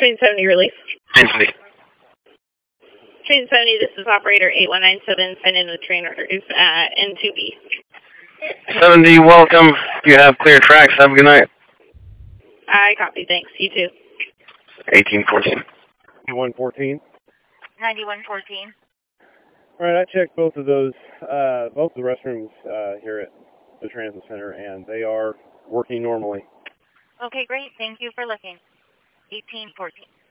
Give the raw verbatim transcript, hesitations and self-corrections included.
Train seventy release. Train seventy. Train seventy, this is operator eight one nine seven, send in with train orders at N two B. seventy, welcome. You have clear tracks. Have a good night. I copy, thanks. You too. eighteen fourteen. ninety-one fourteen. ninety-one fourteen. All right, I checked both of those, uh, both of the restrooms uh, here at the transit center, and they are working normally. Okay, great. Thank you for looking. eighteen fourteen.